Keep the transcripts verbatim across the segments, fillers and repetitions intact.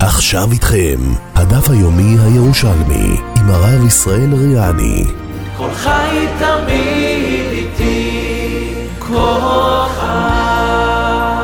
עכשיו איתכם, הדף היומי הירושלמי, עם הרב ישראל ריאני. כל חי תמיד איתי, כל חי.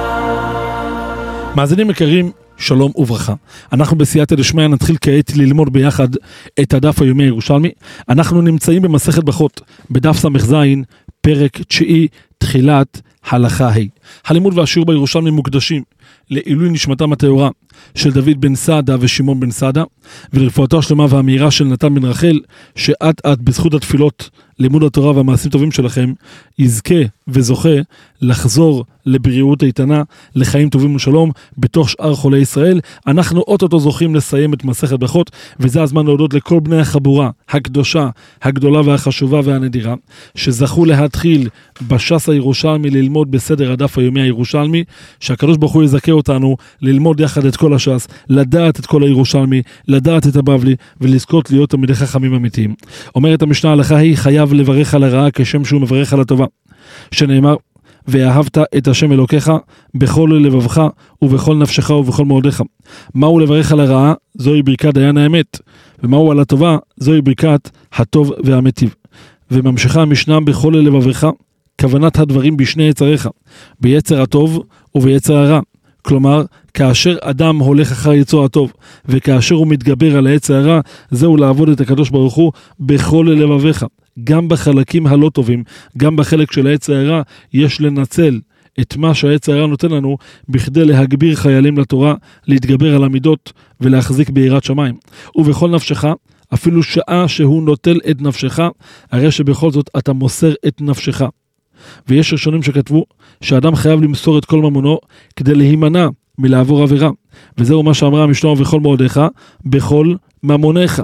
מאזינים יקרים, שלום וברכה. אנחנו בסייעתא דשמיא נתחיל כעת ללמוד ביחד את הדף היומי הירושלמי. אנחנו נמצאים במסכת ברכות, בדף ס"ז, פרק תשיעי, תחילת הלכה ה'. הלימוד והשיעור בירושלמי מוקדשים לעילוי נשמתם הטהורה של דוד בן סעדה ושמעון בן סעדה, ולרפואתו השלמה והמהירה של נתן בן רחל, שאט אט בזכות התפילות, לימוד התורה והמעשים טובים שלכם, יזכה וזוכה לחזור לבריאות איתנה, לחיים טובים ושלום, בתוך שאר חולי ישראל. אנחנו אוטוטו זוכים לסיים את מסכת ברכות, וזה הזמן להודות לכל בני החבורה הקדושה, הגדולה והחשובה והנדירה, שזכו להתחיל בש"ס הירושלמי ללמוד בסדר הדף היומי הירושלמי, שהקדוש ברוך הוא יזכה אותנו ללמוד יחד את כל הש"ס, לדעת את כל הירושלמי, לדעת את הבבלי, ולזכות להיות תלמידי חכמים אמיתיים. אומרת המשנה הלכה היא, חייב לברך על הרעה כשם שהוא מברך על הטובה, שנאמר, ואהבת את השם אלוקיך בכל לבבך ובכל נפשך ובכל מאודיך. מהו לברך על הרעה? זוהי ברכת דיין האמת, ומהו על הטובה? זוהי ברכת הטוב והמיטיב. וממשיכה המשנה, בכל לבבך, כוונת הדברים בשני יצריך, ביצר הטוב וביצר הרע. כלומר, כאשר אדם הולך אחר יצור הטוב, וכאשר הוא מתגבר על היצר הרע, זהו לעבוד את הקדוש ברוך הוא בכל לבביך. גם בחלקים הלא טובים, גם בחלק של היצר הרע, יש לנצל את מה שהיצר הרע נותן לנו, בכדי להגביר חיילים לתורה, להתגבר על המידות ולהחזיק ביראת שמיים. ובכל נפשך, אפילו שעה שהוא נוטל את נפשך, הרי שבכל זאת אתה מוסר את נפשך. ויש ראשונים שכתבו שאדם חייב למסור את כל ממונו כדי להימנע מלעבור עבירה, וזהו מה שאמרה המשנה, ובכל מאודיך בכל ממונך.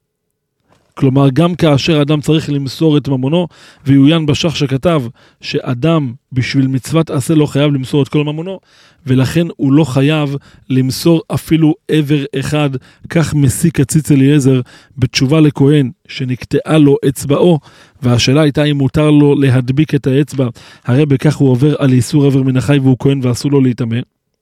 כלומר, גם כאשר אדם צריך למסור את ממונו, ויוין בשח שכתב שאדם בשביל מצוות עשה לא חייב למסור את כל ממונו, ולכן הוא לא חייב למסור אפילו עבר אחד. כך מסיק הציץ אליעזר בתשובה לכהן שנקטעה לו אצבעו, והשאלה הייתה אם מותר לו להדביק את האצבע, הרי בכך הוא עובר על איסור עבר מן החי והוא כהן ואסור לו להתאמה.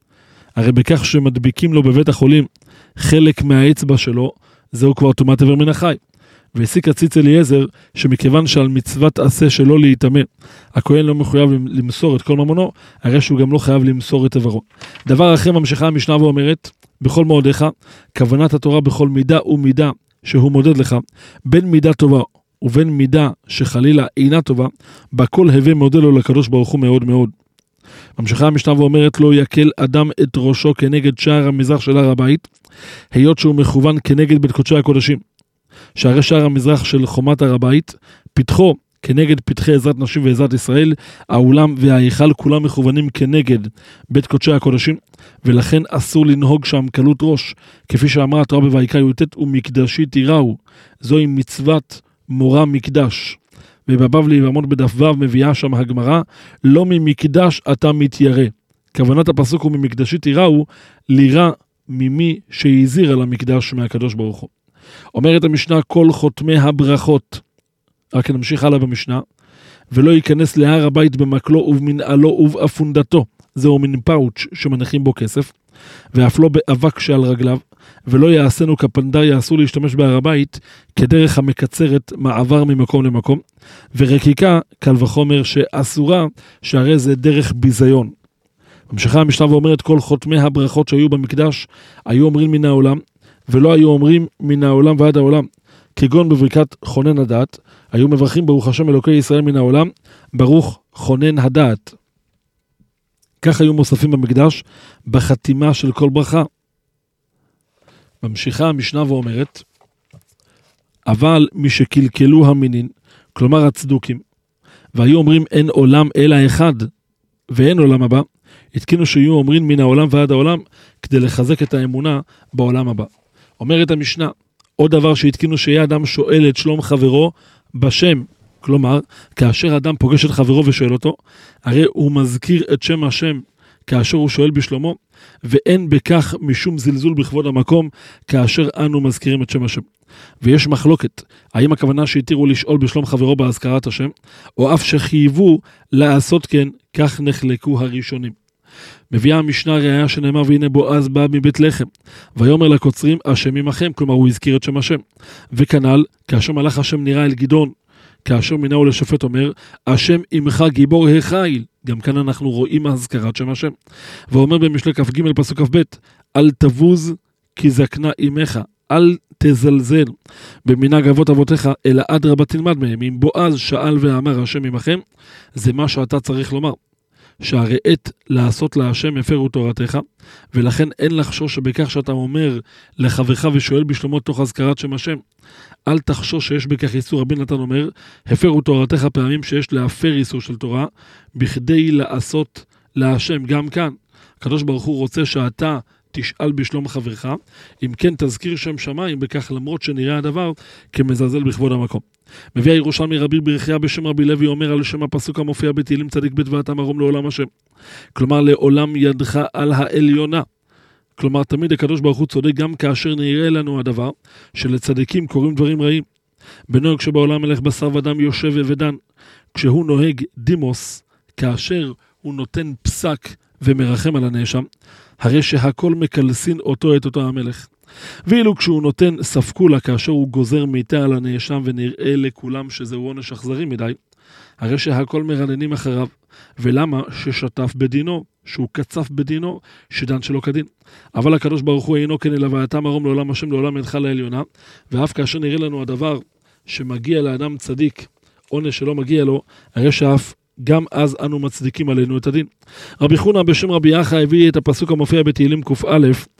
הרי בכך שמדביקים לו בבית החולים חלק מהאצבע שלו, זהו כבר טומאת עבר מן החי. והסיק הציץ אליעזר שמכיוון שעל מצוות עשה שלא להתאמה, הכהן לא מחויב למסור את כל ממונו, הרי שהוא גם לא חייב למסור את עברו. דבר אחר, ממשיכה המשנה ואומרת, בכל מאודיך, כוונת התורה בכל מידה ומידה שהוא מודד לך, בין מידה טובה ובין מידה שחלילה אינה טובה, בכל הווה מודד לו לקדוש ברוך הוא מאוד מאוד. ממשיכה המשנה ואומרת, לא יקל אדם את ראשו כנגד שער המזרח של הר הבית, היות שהוא מכוון כנגד בית קודשי הקודשים. שהרי שער המזרח של חומת הר הבית, פתחו כנגד פתחי עזרת נשים ועזרת ישראל, העולם וההיכל כולם מכוונים כנגד בית קודשי הקודשים, ולכן אסור לנהוג שם קלות ראש, כפי שאמרה התורה בויקרא י"ט, ומקדשי תיראו, זוהי מצוות מורה מקדש. ובבבלי ועמוד בדף ו' מביאה שם הגמרא, לא ממקדש אתה מתיירא. כוונת הפסוק הוא ממקדשי תיראו, לירא ממי שהזהיר על המקדש מהקדוש ברוך הוא. אומרת המשנה, כל חותמי הברכות, רק נמשיך הלאה במשנה, ולא ייכנס להר הבית במקלו ובמנעלו ובאפונדתו, זהו מן פאוץ' שמנחים בו כסף, ואף לא באבק שעל רגליו, ולא יעשנו כפנדר יעשו להשתמש בהר הבית, כדרך המקצרת מעבר ממקום למקום, ורקיקה קל וחומר שאסורה, שהרי זה דרך ביזיון. ממשיכה המשנה ואומרת, כל חותמי הברכות שהיו במקדש, היו אומרים מן העולם, ולא היו אומרים מן העולם ועד העולם, כגון בברכת חונן הדעת, היו מברכים ברוך השם אלוקי ישראל מן העולם, ברוך חונן הדעת. כך היו מוספים במקדש, בחתימה של כל ברכה. ממשיכה המשנה ואומרת, אבל מי שקלקלו המינין, כלומר הצדוקים, והיו אומרים אין עולם אלא אחד, ואין עולם הבא, התקינו שיהיו אומרים מן העולם ועד העולם, כדי לחזק את האמונה בעולם הבא. אומרת המשנה, עוד דבר שהתקינו שיהיה אדם שואל את שלום חברו בשם, כלומר, כאשר אדם פוגש את חברו ושואל אותו, הרי הוא מזכיר את שם השם כאשר הוא שואל בשלומו, ואין בכך משום זלזול בכבוד המקום, כאשר אנו מזכירים את שם השם. ויש מחלוקת, האם הכוונה שהתירו לשאול בשלום חברו בהזכרת השם, או אף שחייבו לעשות כן, כך נחלקו הראשונים. מביאה המשנה ראיה שנאמר, והנה בועז בא מבית לחם, ויאמר לקוצרים, השם עמכם, כלומר הוא הזכיר את שם השם. וכנ"ל, כאשר מלאך השם נראה אל גדעון, כאשר מינהו לשופט אומר, השם עמך גיבור החיל, גם כאן אנחנו רואים הזכרת שם השם. ואומר במשלי כ"ג פסוק כ"ב, אל תבוז כי זקנה עמך, אל תזלזל במנהג אבות אבותיך, אלא אדרבה תלמד מהם. אם בועז שאל ואמר השם עמכם, זה מה שאתה צריך לומר. שהרי עת לעשות להשם הפרו תורתך, ולכן אין לחשוש שבכך שאתה אומר לחברך ושואל בשלומו תוך הזכרת שם השם, אל תחשוש שיש בכך איסור. רבי נתן אומר, הפרו תורתך, פעמים שיש להפר איסור של תורה, בכדי לעשות להשם. גם כאן, הקדוש ברוך הוא רוצה שאתה תשאל בשלום חברך, אם כן תזכיר שם שמיים, בכך למרות שנראה הדבר כמזלזל בכבוד המקום. מביא הירושלמי רבי ברכיה בשם רבי לוי, אומר על שם הפסוק המופיע בתהילים צדיק ב' ואתה מרום לעולם השם. כלומר, לעולם ידך על העליונה. כלומר, תמיד הקדוש ברוך הוא צודק גם כאשר נראה לנו הדבר שלצדיקים קוראים דברים רעים. בנוהג שבעולם מלך בשר ודם יושב ודן, כשהוא נוהג דימוס, כאשר הוא נותן פסק ומרחם על הנאשם, הרי שהכל מקלסין אותו את אותו המלך. ואילו כשהוא נותן ספקולה, כאשר הוא גוזר מיתה על הנאשם ונראה לכולם שזהו עונש אכזרי מדי, הרי שהכל מרננים אחריו. ולמה? ששטף בדינו, שהוא קצף בדינו, שדן שלא כדין. אבל הקדוש ברוך הוא אינו כן אלא ואתה מרום לעולם השם לעולם ידך לעליונה, ואף כאשר נראה לנו הדבר שמגיע לאדם צדיק, עונש שלא מגיע לו, הרי שאף גם אז אנו מצדיקים עלינו את הדין. רבי חונה בשם רבי יחא הביא את הפסוק המופיע בתהילים ק"א,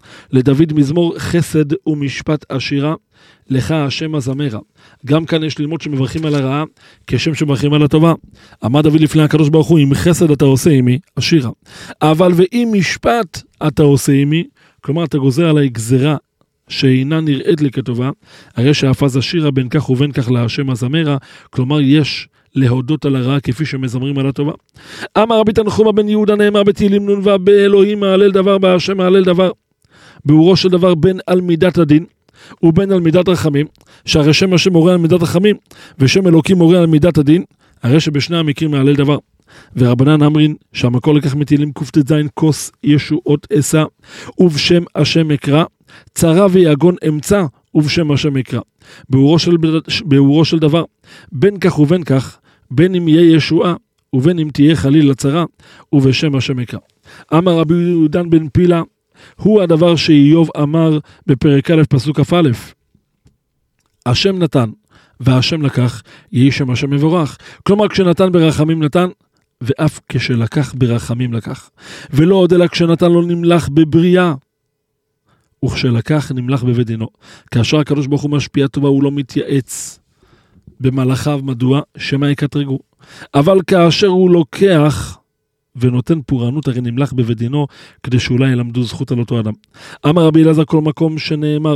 לדוד מזמור חסד ומשפט עשירה, לך השם הזמרה. גם כאן יש ללמוד שמברכים על הרעה כשם שמברכים על הטובה. עמד דוד לפני הקדוש ברוך הוא, אם חסד אתה עושה עמי, עשירה. אבל ואם משפט אתה עושה עמי, כלומר אתה גוזר עליי גזרה שאינה נראית לי כטובה, הרי שאף עשירה בין כך ובין כך להשם הזמרה, כלומר יש להודות על הרעה כפי שמזמרים על הטובה. אמר רבי תנחומא בן יהודה, נאמר בתהילים נ"ו, באלוהים מהלל דבר, בהשם מהלל דבר. ביאורו של דבר בין על מידת הדין ובין על מידת רחמים, שהרי שם השם מורה על מידת רחמים ושם אלוקים מורה על מידת הדין, הרי שבשני המקרים מהלל דבר. ורבנן אמרין שהמקור לכך מתהילים קט"ז, כוס ישועות אשא ובשם השם אקרא, צרה ויגון אמצא ובשם השם אקרא. ביאורו של, ביאורו של דבר, בין כך ובין כך, בין אם יהיה ישועה ובין אם תהיה חליל לצרה, ובשם השם אקרא. אמר רבי יהודן בן פילה, הוא הדבר שאיוב אמר בפרק א' פסוק כ"א, השם נתן והשם לקח, יהי שם השם מבורך. כלומר, כשנתן ברחמים נתן, ואף כשלקח ברחמים לקח. ולא עוד אלא כשנתן לא נמלח בבריאה, וכשלקח נמלח בבית דינו. כאשר הקדוש ברוך הוא משפיע טובה, הוא לא מתייעץ במלאכיו, מדוע? שמא יקטרגו. אבל כאשר הוא לוקח ונותן פורענות, הרי נמלח בבית דינו, כדי שאולי ילמדו זכות על אותו אדם. אמר רבי אלעזר, כל מקום שנאמר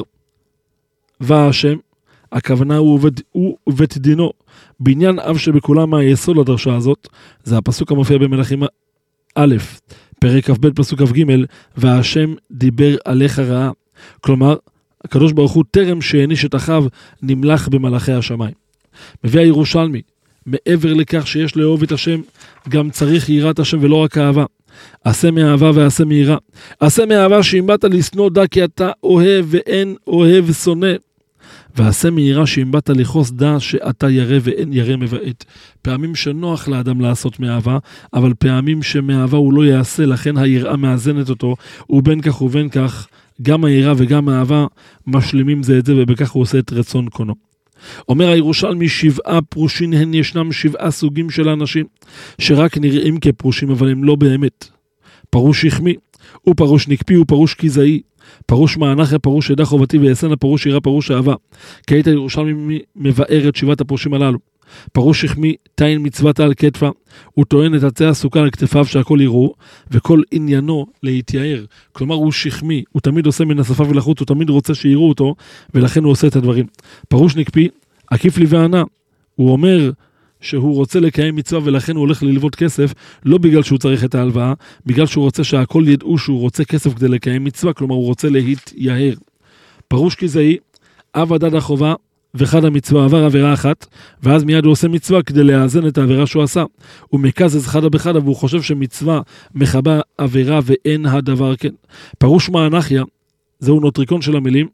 והשם, הכוונה הוא ובית, הוא ובית דינו. בעניין אב שבכולם היסוד לדרשה הזאת, זה הפסוק המופיע במלכים א', פרק כ"ב פסוק כ"ג, והשם דיבר עליך רעה. כלומר, הקדוש ברוך הוא טרם שהעניש את אחיו נמלח במלאכי השמיים. מביא הירושלמי, מעבר לכך שיש לאהוב את השם, גם צריך יראת השם ולא רק אהבה. עשה מאהבה ועשה מיראה. עשה מאהבה שאם באת לשנוא דע כי אתה אוהב ואין אוהב שונא. ועשה מיראה שאם באת לכעוס דע שאתה ירא ואין ירא מבעט. פעמים שנוח לאדם לעשות מאהבה, אבל פעמים שמאהבה הוא לא יעשה, לכן היראה מאזנת אותו, ובין כך ובין כך, גם היראה וגם האהבה משלימים זה את זה, ובכך הוא עושה את רצון קונו. אומר הירושלמי, שבעה פרושין הן, ישנם שבעה סוגים של אנשים, שרק נראים כפרושים, אבל הם לא באמת. פרוש שכמי, ופרוש נקפי, ופרוש כזאי, פרוש מענחה, פרוש עדה חובתי ויסנה, פרוש יראה, פרוש אהבה. כעת הירושלמי מבאר את שבעת הפרושים הללו. פרוש שכמי, תין מצוות על כתפה, הוא טוען את עצי הסוכה על כתפיו שהכל יראו, וכל עניינו להתייער. כלומר הוא שכמי, הוא תמיד עושה מן השפה ולחוץ, הוא תמיד רוצה שיראו אותו, ולכן הוא עושה את הדברים. פרוש נקפי, עקיף לי וענה, הוא אומר שהוא רוצה לקיים מצווה ולכן הוא הולך ללוות כסף, לא בגלל שהוא צריך את ההלוואה, בגלל שהוא רוצה שהכל ידעו שהוא רוצה כסף כדי לקיים מצווה, כלומר הוא רוצה להתייער. פרוש כזאי, אב הדד החובה וחד המצווה עבר עבירה אחת, ואז מיד הוא עושה מצווה כדי לאזן את העבירה שהוא עשה. הוא מקזז חדה בחדה, והוא חושב שמצווה מחבה עבירה ואין הדבר כן. פירוש מאנחיה, זהו נוטריקון של המילים,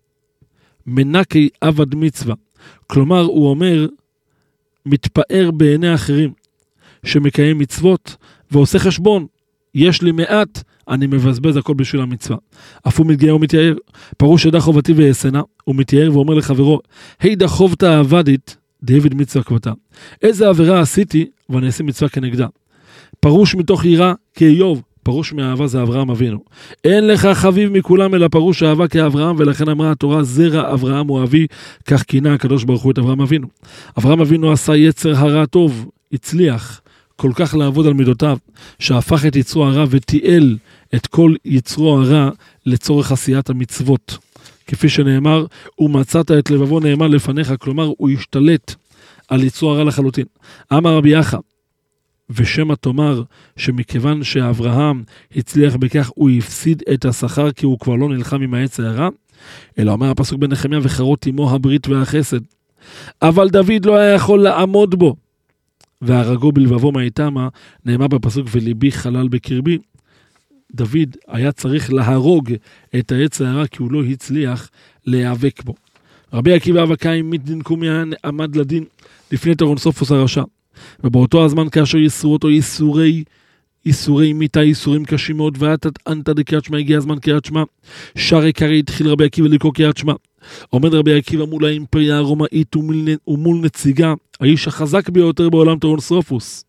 מנקי עבד מצווה. כלומר, הוא אומר, מתפאר בעיני אחרים, שמקיים מצוות, ועושה חשבון. יש לי מעט, אני מבזבז הכל בשביל המצווה. אף הוא מתגייר ומתייער. פירוש ידע חובתי ויעשנה, הוא מתייער ואומר לחברו, הידע חובתה עבדית, דיוויד מצווה כבתה. איזה עבירה עשיתי, ואני אעשה מצווה כנגדה. פירוש מתוך יראה כאיוב, פירוש מאהבה זה אברהם אבינו. אין לך חביב מכולם אלא פירוש אהבה כאברהם, ולכן אמרה התורה זרע אברהם הוא אבי, כך כינה הקדוש ברוך הוא את אברהם אבינו. אברהם אבינו עשה יצר הרע טוב, הצליח כל כך לעבוד על מידותיו, שהפך את יצרו הרע ותיעל את כל יצרו הרע לצורך עשיית המצוות. כפי שנאמר, ומצאת את לבבו נאמר לפניך, כלומר הוא השתלט על יצרו הרע לחלוטין. אמר רבי יחא, ושמה תאמר שמכיוון שאברהם הצליח בכך הוא הפסיד את השכר כי הוא כבר לא נלחם עם העץ הרע, אלא אומר הפסוק בנחמיה וחרות עמו הברית והחסד. אבל דוד לא היה יכול לעמוד בו, והרגו בלבבו מהיתמה, נאמר בפסוק וליבי חלל בקרבי. דוד היה צריך להרוג את העץ הרע כי הוא לא הצליח להיאבק בו. רבי עקיבא אבקאי מדין קומיה עמד לדין לפני טרנסופוס הרשע. ובאותו הזמן כאשר יסרו אותו ייסורי, ייסורי מיתה, ייסורים קשים מאוד, ואתת אנתא דקריאת שמע, הגיע הזמן קריאת שמע. שער עיקרי התחיל רבי עקיבא לקרוא קריאת שמע. עומד רבי עקיבא מול האימפריה הרומאית ומול נציגה, האיש החזק ביותר בעולם טרנסופוס.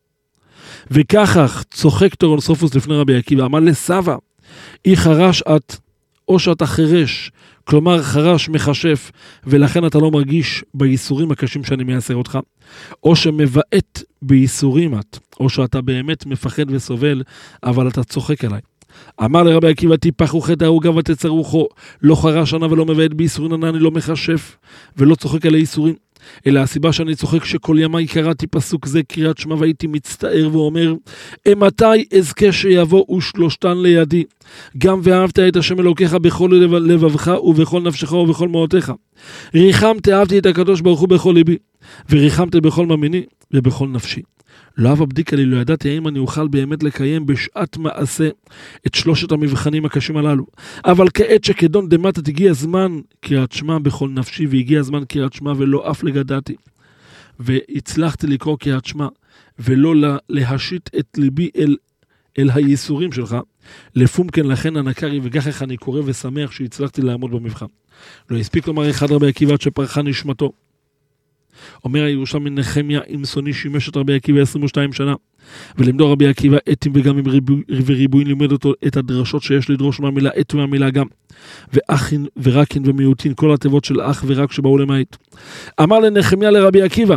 וכך צוחק טרנסופוס לפני רבי עקיבא, אמר לסבא, אי חרש את, או שאתה חרש, כלומר חרש מחשף, ולכן אתה לא מרגיש בייסורים הקשים שאני מייסר אותך, או שמבעט בייסורים את, או שאתה באמת מפחד וסובל, אבל אתה צוחק עליי. אמר לרבי עקיבא, טיפחו חטא הרוגה ותצרוחו, לא חרש ענה ולא מבעט בייסורים ענה, אני לא מחשף ולא צוחק על הייסורים, אלא הסיבה שאני צוחק שכל ימי קראתי פסוק זה קריאת שמע והייתי מצטער ואומר, מתי אזכה שיבואו שלושתן לידי, גם ואהבת את השם אלוקיך בכל לבבך ובכל נפשך ובכל מאותיך. ריחמת אהבתי את הקדוש ברוך הוא בכל ליבי, וריחמת בכל מאמיני ובכל נפשי. לא אבא בדיקה לי, לא ידעתי האם אני אוכל באמת לקיים בשעת מעשה את שלושת המבחנים הקשים הללו. אבל כעת שכדון דמתת הגיע זמן קריאת שמע בכל נפשי, והגיע זמן קריאת שמע ולא אף לגדעתי. והצלחתי לקרוא קריאת שמע ולא להשית את ליבי אל, אל הייסורים שלך. לפום כן לכן הנקרי, וכך אני קורא ושמח שהצלחתי לעמוד במבחן. לא הספיק לומר אחד רבי עקיבא עד שפרחה נשמתו. אומר הירושלמי נחמיה, עם סוני שימש את רבי עקיבא עשרים ושתיים שנה, ולמדו רבי עקיבא אתים וגם עם ריבוי, וריבוין לימד אותו את הדרשות שיש לדרוש מהמילה את ומהמילה גם, ואחין ורקין ומיעוטין, כל התיבות של אח ורק שבאו למעט. אמר לנחמיה לרבי עקיבא,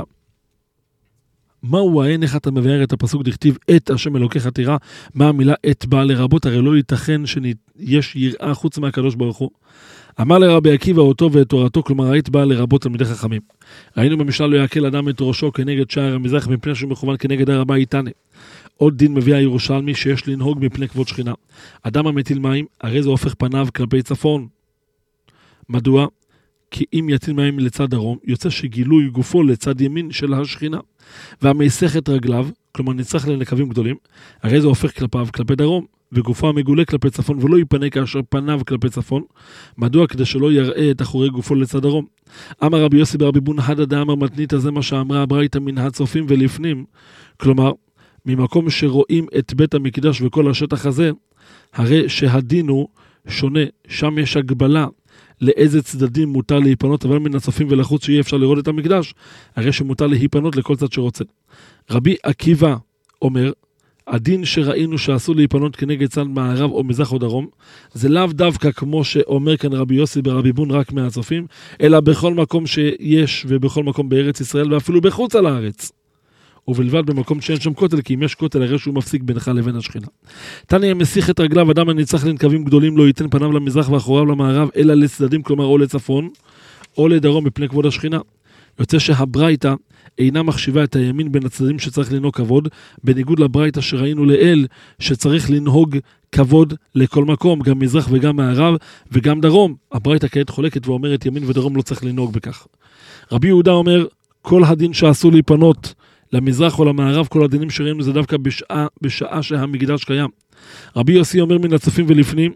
מהו האין, איך אתה מבאר את הפסוק דכתיב את השם אלוקיך תירא, מה המילה את באה לרבות, הרי לא ייתכן שיש יראה חוץ מהקדוש ברוך הוא. אמר לרבי עקיבא אותו ואת תורתו, כלומר היית באה לרבות תלמידי חכמים. ראינו במשנה לא יקל אדם את ראשו כנגד שער המזרח מפני שהוא מכוון כנגד הר הבית תנא. עוד דין מביא הירושלמי שיש לנהוג מפני כבוד שכינה. אדם המטיל מים, הרי זה הופך פניו כלפי צפון. מדוע? כי אם יטיל מים לצד דרום, יוצא שגילוי גופו לצד ימין של השכינה. והמסך את רגליו, כלומר נצטרך לנקבים גדולים, הרי זה הופך כלפיו כלפי דרום. וגופו המגולה כלפי צפון, ולא ייפנה כאשר פניו כלפי צפון. מדוע? כדי שלא יראה את אחורי גופו לצד דרום. אמר רבי יוסי ברבי בון חדא דאמר מתניתא, זה מה שאמרה הברייתא מן הצופים ולפנים. כלומר, ממקום שרואים את בית המקדש וכל השטח הזה, הרי שהדין הוא שונה, שם יש הגבלה לאיזה צדדים מותר להיפנות, אבל מן הצופים ולחוץ שיהיה אפשר לראות את המקדש, הרי שמותר להיפנות לכל צד שרוצה. רבי עקיבא אומר, הדין שראינו שאסור להיפנות כנגד צד מערב או מזרח או דרום, זה לאו דווקא כמו שאומר כאן רבי יוסי ברבי בון רק מהצופים, אלא בכל מקום שיש ובכל מקום בארץ ישראל ואפילו בחוץ על הארץ. ובלבד במקום שאין שם כותל, כי אם יש כותל הרי שהוא מפסיק בינך לבין השכינה. תניא מסיח את רגליו, אדם הנצרך לנקבים גדולים לא ייתן פניו למזרח ואחוריו למערב, אלא לצדדים, כלומר או לצפון או לדרום מפני כבוד השכינה. יוצא שהברייתא אינה מחשיבה את הימין בין הצדדים שצריך לנהוג כבוד, בניגוד לברייתא שראינו לאל שצריך לנהוג כבוד לכל מקום, גם מזרח וגם מערב וגם דרום. הברייתא כעת חולקת ואומרת ימין ודרום לא צריך לנהוג בכך. רבי יהודה אומר, כל הדין שאסור להיפנות למזרח או למערב, כל הדינים שראינו זה דווקא בשעה, בשעה שהמקדש קיים. רבי יוסי אומר מן הצופים ולפנים,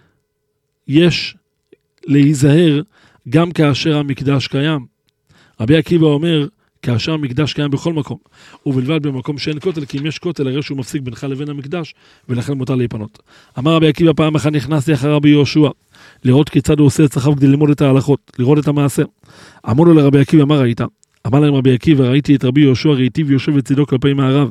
יש להיזהר גם כאשר המקדש קיים. רבי עקיבא אומר, כאשר המקדש קיים בכל מקום, ובלבד במקום שאין כותל, כי אם יש כותל, הרי שהוא מפסיק בינך לבין המקדש, ולכן מותר להיפנות. אמר רבי עקיבא, פעם אחת נכנסתי אחר רבי יהושע, לראות כיצד הוא עושה את צרכיו כדי ללמוד את ההלכות, לראות את המעשה. אמרו לו לרבי עקיבא, מה ראית? אמר להם רבי עקיבא, ראיתי את רבי יהושע ראיתי ויושב לצידו כלפי מערב,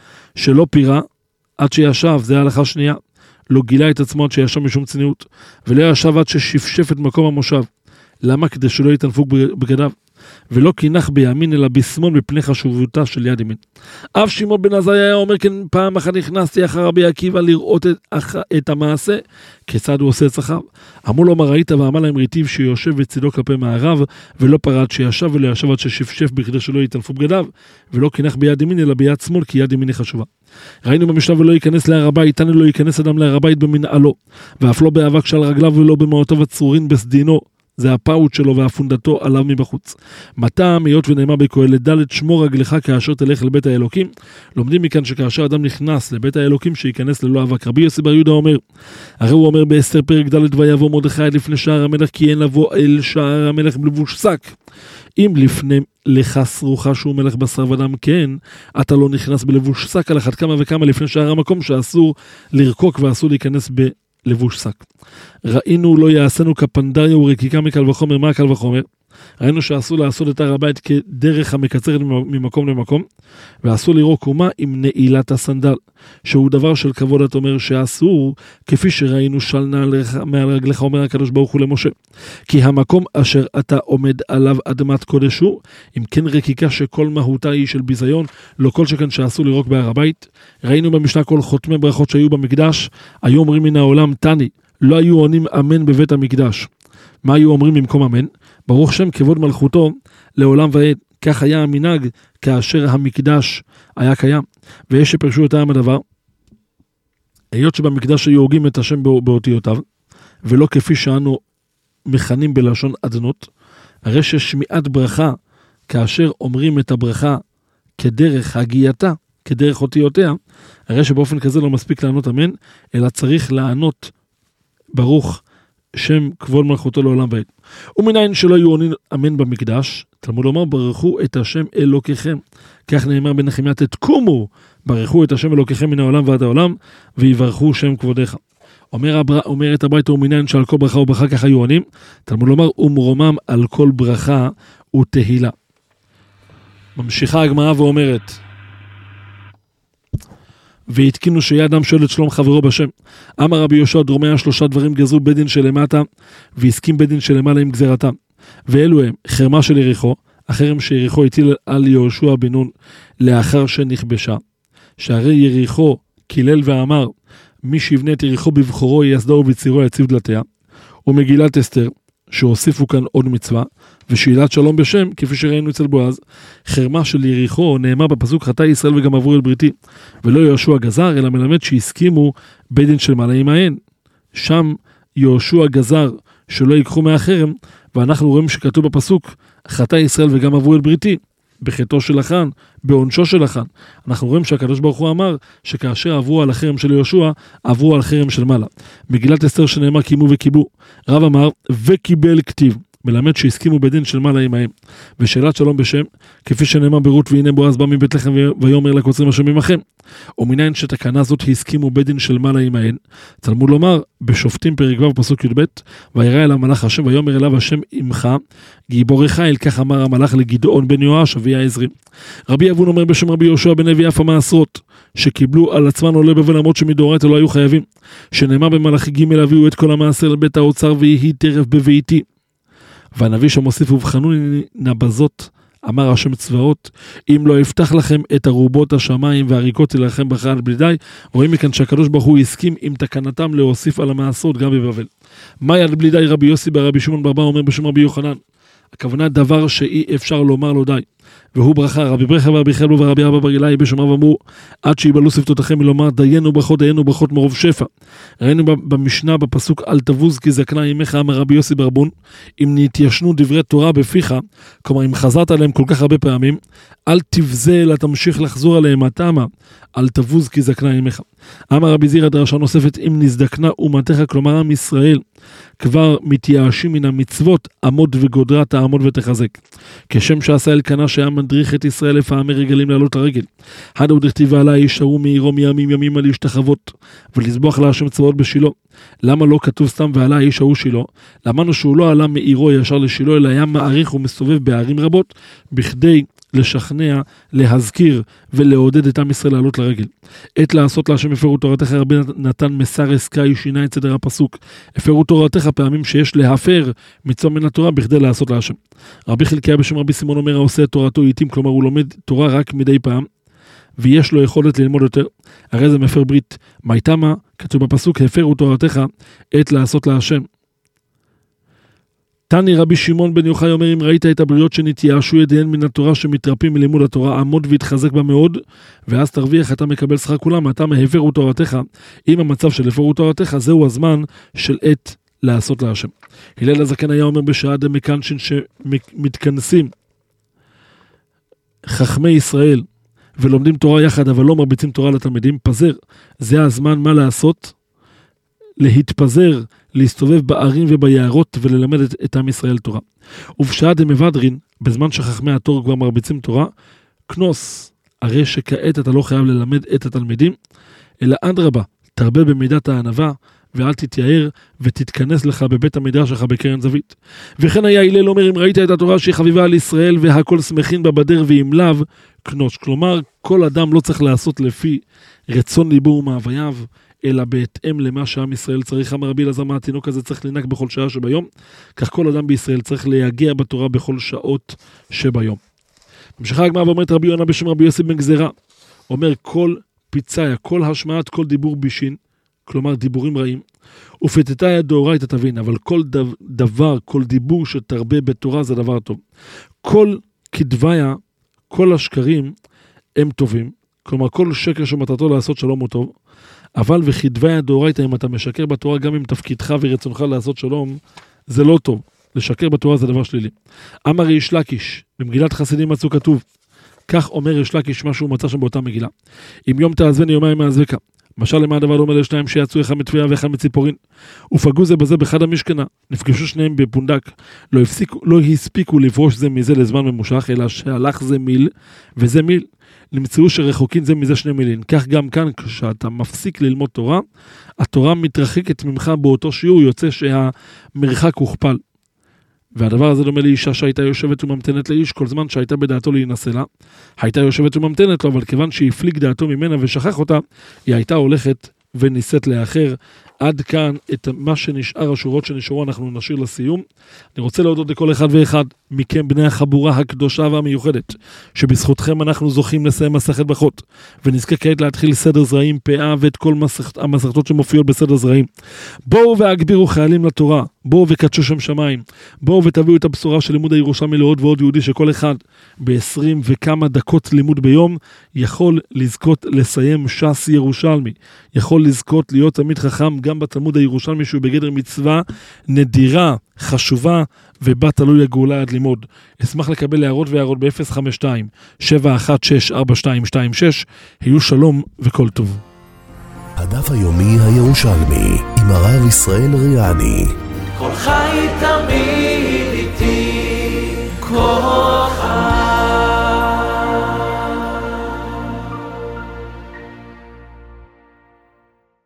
שלא פירה עד שישב, זה ההלכה שנייה, לא גילה את עצמו עד שישב משום צניעות, ולא ישב עד ששפשף את מקום המושב. למה? כדי שלא יתנפו בגדיו, ולא כינח בימין אלא בשמאל מפני חשובותה של יד ימין. אף שמעון בן עזריה היה אומר, כן, פעם אחת נכנסתי אחר רבי עקיבא לראות את, את המעשה, כיצד הוא עושה את צרכיו. אמרו לו מה ראית, ואמר להם ראיתיו שיושב בצידו כלפי מערב, ולא פרד שישב ולא ישב עד ששפשף בכדי שלא יתנפו בגדיו, ולא כינח ביד ימין אלא ביד שמאל, כי יד ימין היא חשובה. ראינו במשנה ולא ייכנס להר הבית, תנו לא ייכנס אדם להר הבית במנעלו, ואף לא באבק שעל רגליו ולא במעותיו הצרורין בסדינו, זה הפאוט שלו והפונדתו עליו מבחוץ. מטעם, היות ונאמר בקהלת ד' שמור רגלך כאשר תלך לבית האלוקים. לומדים מכאן שכאשר אדם נכנס לבית האלוקים שייכנס ללא אבק. רבי יוסי בר יהודה אומר, הרי הוא אומר באסתר פרק ד' ויבוא מרדכי לפני שער המלך, כי אין לבוא אל שער המלך בלבוש שק. אם לפני לך שרוחה שהוא מלך בשר ודם, כן, אתה לא נכנס בלבוש שק, על אחת כמה וכמה לפני שער המקום שאסור לרקוק ואסור להיכנס ב... לבוש שק. ראינו לא יעשנו כפנדריה ורקיקה מקל וחומר. מה הקל וחומר? ראינו שאסור לעשות את הר הבית כדרך המקצרת ממקום למקום, ואסור לירוק קומה עם נעילת הסנדל, שהוא דבר של כבוד. את אומר שאסור, כפי שראינו של נעל מעל רגליך, אומר הקדוש ברוך הוא למשה, כי המקום אשר אתה עומד עליו אדמת קודש הוא, אם כן רקיקה שכל מהותה היא של ביזיון, לא כל שכן שאסור לירוק בהר הבית. ראינו במשנה כל חותמי ברכות שהיו במקדש, היו אומרים מן העולם תני, לא היו עונים אמן בבית המקדש. מה היו אומרים במקום אמן? ברוך שם כבוד מלכותו לעולם ועד. כך היה המנהג כאשר המקדש היה קיים. ויש שפרשו את העם הדבר, היות שבמקדש היו הוגים את השם באותיותיו, ולא כפי שאנו מכנים בלשון עדנות, הרי ששמיעת ברכה, כאשר אומרים את הברכה כדרך הגייתה, כדרך אותיותיה, הרי שבאופן כזה לא מספיק לענות אמן, אלא צריך לענות ברוך שם כבוד מלכותו לעולם ועד. ומניין שלא היו עונים אמן במקדש, תלמוד לומר, ברכו את השם אלוקיכם. כך נאמר בנחמיה, תקומו, ברכו את השם אלוקיכם מן העולם ועד העולם, ויברכו שם כבודך. אומר, אומר את הברייתא, ומניין שעל כל ברכה וברכה כך היו עונים, תלמוד לומר, ומרומם על כל ברכה ותהילה. ממשיכה הגמרא ואומרת, והתקינו שיהיה אדם שואל את שלום חברו בשם. אמר רבי יהושע דרומיה, שלושה דברים גזרו בית דין שלמטה, והסכים בית דין שלמעלה עם גזירתם. ואלו הם, חרמה של יריחו, החרם שיריחו הטיל על יהושע בן נון לאחר שנכבשה, שהרי יריחו קילל ואמר, מי שיבנה את יריחו בבחורו יסדו ובצירו יציב דלתיה. ומגילת אסתר, שהוסיפו כאן עוד מצווה, ושאלת שלום בשם, כפי שראינו אצל בועז, חרמה של יריחו נאמר בפסוק חטא ישראל וגם עברו אל בריתי, ולא יהושע גזר, אלא מלמד שהסכימו בית דין של מעלה עמהן. שם יהושע גזר שלא ייקחו מהחרם, ואנחנו רואים שכתוב בפסוק חטא ישראל וגם עברו אל בריתי, בחטאו של החן, בעונשו של החן. אנחנו רואים שהקדוש ברוך הוא אמר שכאשר עברו על החרם של יהושע, עברו על חרם של מעלה. מגילת אסתר שנאמר קימו וקיבו, רב אמר וקיבל כתיב, מלמד שהסכימו בדין של מעלה עמהם. ושאלת שלום בשם, כפי שנאמר ברות, והנה בועז בא מבית לחם ויאמר לקוצרים השם עמכם. ומניין שתקנה זאת הסכימו בדין של מעלה עמהם, תלמוד לומר בשופטים פרק ו' פסוק י"ב, וירא אל המלאך השם ויאמר אליו השם עמך גיבור חיל, כך אמר המלאך לגדעון בן יואש אבי העזרי. רבי אבון אומר בשם רבי יהושע בן לוי אף המעשרות שקיבלו על עצמן עולי בבל, למרות שמדאורייתא לא היו חייבים, שנאמר במלאכי ג' הביאו את כל המעשר לבית האוצר ויהי טרף בביתי. והנביא שמוסיף ובחנוני נבזות אמר השם צבאות, אם לא יפתח לכם את ארובות השמיים והריקות תלכם ברכה על בלי די. רואים מכאן שהקדוש ברוך הוא הסכים עם תקנתם להוסיף על המעשרות גם בבבל. מה יד בלי די? רבי יוסי ברבי שמעון בר בר אומר בשם רבי יוחנן, הכוונה דבר שאי אפשר לומר לו די. והוא ברכה, רבי ברכה ורבי חלבו ורבי אבא בר גילאי בשומריו אמרו, עד שיבלו שפתותיכם מלומר דיינו ברכות, דיינו ברכות מרוב שפע. ראינו במשנה בפסוק אל תבוז כי זקנה עמך, אמר רבי יוסי ברבון, אם נתיישנו דברי תורה בפיך, כלומר אם חזרת עליהם כל כך הרבה פעמים, אל תבזה אלא תמשיך לחזור עליהם, התמה, אל תבוז כי זקנה עמך. אמר רבי זירא דרשה נוספת, אם נזדקנה אומתך, כלומר עם ישראל, כבר מתייאשים מן המצוות, עמוד וגודרה תעמוד ותחזק. כשם שעשה אלקנה שהיה מדריך את ישראל לפעמי רגלים לעלות לרגל. הדה הוא דכתיב עלי ישרו מעירו מימים ימים על להשתחוות ולסבוח להשם צבאות בשילה. למה לא כתוב סתם ועלה האיש ההוא שילה? למדנו שהוא לא עלה מעירו ישר לשילה, אלא היה מעריך ומסובב בערים רבות, בכדי לשכנע, להזכיר ולעודד את עם ישראל לעלות לרגל. עת לעשות להשם הפרו תורתך, רבי נתן מסר עסקאי שינה את סדר הפסוק. הפרו תורתך פעמים שיש להפר מצום מן התורה בכדי לעשות להשם. רבי חלקיה בשם רבי סימון אומר, העושה את תורתו עיתים, כלומר הוא לומד תורה רק מדי פעם, ויש לו יכולת ללמוד יותר, הרי זה מפר ברית. מייתמה, כתוב בפסוק, הפרו תורתך, עת לעשות להשם. תני רבי שמעון בן יוחאי אומר, אם ראית את הבריות שנתייאשו ידיהן מן התורה שמתרפים מלימוד התורה, עמוד והתחזק בה מאוד, ואז תרוויח, אתה מקבל שכר כולם, אתה מהפרו תורתך. אם המצב של הפרו תורתך, זהו הזמן של עת לעשות להשם. הלל הזקן היה אומר בשעה דמקנשין שמתכנסים חכמי ישראל ולומדים תורה יחד, אבל לא מרביצים תורה לתלמידים, פזר. זה הזמן מה לעשות? להתפזר, להסתובב בערים וביערות וללמד את, את עם ישראל תורה. ובשעה דמבדרין, בזמן שחכמי התור כבר מרביצים תורה, כנוס, הרי שכעת אתה לא חייב ללמד את התלמידים, אלא אדרבה, תרבה במידת הענווה, ואל תתייער ותתכנס לך בבית המדרש שלך בקרן זווית. וכן היה הלל אומר, אם ראית את התורה שהיא חביבה על ישראל והכל שמחין בה בדר ואם לאו, כנוס. כלומר, כל אדם לא צריך לעשות לפי רצון ליבו ומאווייו, אלא בהתאם למה שעם ישראל צריך. אמר רבי אלעזר, מה התינוק הזה צריך לנהג בכל שעה שביום? כך כל אדם בישראל צריך להגיע בתורה בכל שעות שביום. המשכה הגמרא ואומרת רבי יונה בשם רבי יוסי בן גזירה, אומר כל פיציה, כל השמעת, כל דיבור בישין, כלומר דיבורים רעים, ופתתה דאורייתא תבין, אבל כל דבר, כל דיבור שתרבה בתורה זה דבר טוב. כל כדביה, כל השקרים הם טובים, כלומר כל שקר שמטרתו לעשות שלום הוא טוב, אבל וכדביה דאורייתא, אם אתה משקר בתורה גם אם תפקידך ורצונך לעשות שלום, זה לא טוב. לשקר בתורה זה דבר שלילי. אמר ריש לקיש, במגילת חסידים מצאו כתוב, כך אומר ריש לקיש, מה שהוא מצא שם באותה מגילה. אם יום תעזבני יומיים מעזבך. משל למה הדבר דומה לשניים שיצאו אחד מטביה ואחד מציפורין, ופגעו זה בזה בחד המשכנה, נפגשו שניהם בפונדק, לא הפסיקו, לא הספיקו לפרוש זה מזה לזמן ממושך, אלא שהלך זה מיל וזה מיל, נמצאו שרחוקין זה מזה שני מילין. כך גם כאן, כשאתה מפסיק ללמוד תורה, התורה מתרחקת ממך באותו שיעור, יוצא שהמרחק הוכפל. והדבר הזה דומה לאישה שהייתה יושבת וממתנת לאיש, כל זמן שהייתה בדעתו להינשא לה, הייתה יושבת וממתנת לו, אבל כיוון שהפליג דעתו ממנה ושכח אותה, היא הייתה הולכת וניסית לאחר. עד כאן את מה שנשאר, השורות שנשארו אנחנו נשאיר לסיום. אני רוצה להודות לכל אחד ואחד מכם בני החבורה הקדושה והמיוחדת, שבזכותכם אנחנו זוכים לסיים מסכת ברכות, ונזכה כעת להתחיל סדר זרעים פאה ואת כל מסכת, המסכתות שמופיעות בסדר זרעים. בואו והגבירו חיילים לתורה, בואו וקדשו שם שמיים, בואו ותביאו את הבשורה של לימוד הירושלמי לעוד ועוד יהודי, שכל אחד ב-עשרים וכמה דקות לימוד ביום יכול לזכות לסיים ש"ס ירושלמי, יכול לזכות להיות תלמיד חכם גם בתלמוד הירושלמי, שהוא בגדר מצווה נדירה, חשובה, ובה תלוי הגאולה עד לימוד. אשמח לקבל הערות והערות ב-אפס חמש שתיים שבע אחת שש ארבע שתיים שתיים שש. היו שלום וכל טוב. הדף היומי הירושלמי עם הרב ישראל ריאני. כל חי תמיד